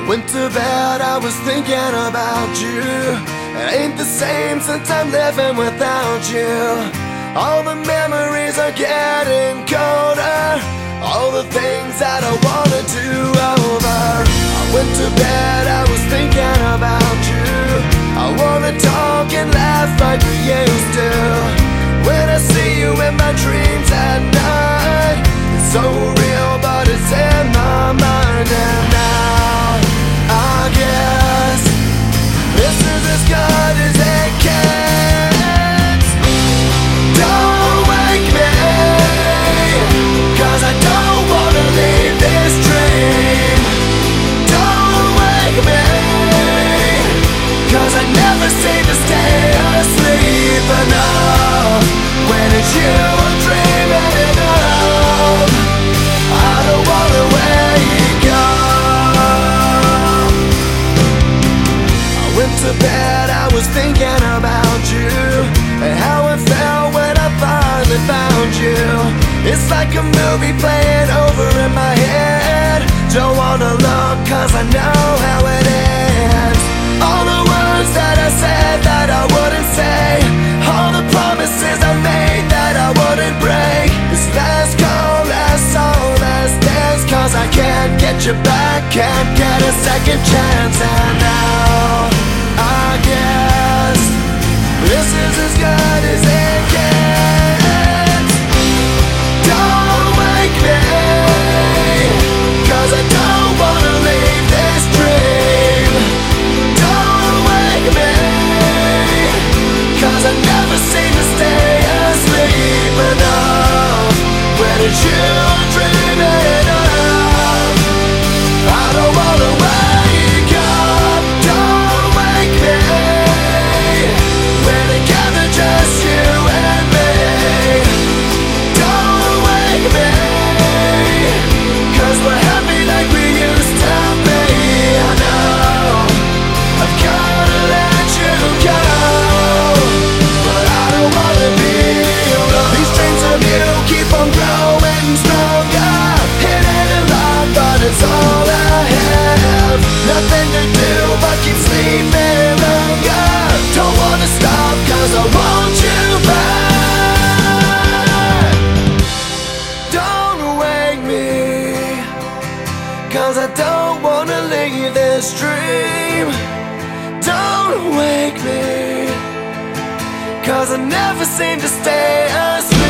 Went to bed, I was thinking about you. It ain't the same since I'm living without you. All the memories are getting colder, all the things that I wanna do over. I went to bed, I was thinking about you. I wanna talk and laugh like we used to. When I see you in my dreams at night, it's so real but it's in my mind. And now I guess this is as good as it gets. Don't wake me, 'cause I don't wanna leave this dream. Don't wake me, 'cause I never seem to stay asleep enough. When it's you I'm dreaming of, I don't wanna wake up. I went to bed, I was thinking about you, and how it felt when I finally found you. It's like a movie playing over in my head. Don't wanna look 'cause I know how it ends. All the words that I said that I wouldn't say, all the promises I made that I wouldn't break. This last call, last song, last dance, 'cause I can't get you back, can't get a second chance. And now I guess this is as good as it gets. Don't wake me, 'cause I don't wanna leave this dream. Don't wake me, 'cause I never seem to stay asleep enough. When it's you I'm dreaming of, I don't wanna wake up. Don't wake me, we're together just you and me. Don't wake me, 'cause we're happy like we used to be. I know I've gotta let you go, but I don't wanna be alone. These dreams of you keep on growing stronger. It ain't a lot, but it's all I have. Nothing to do but keep sleeping longer. Don't wanna stop 'cause I want you back. Don't wake me, 'cause I don't wanna leave this dream. Don't wake me, 'cause I never seem to stay asleep.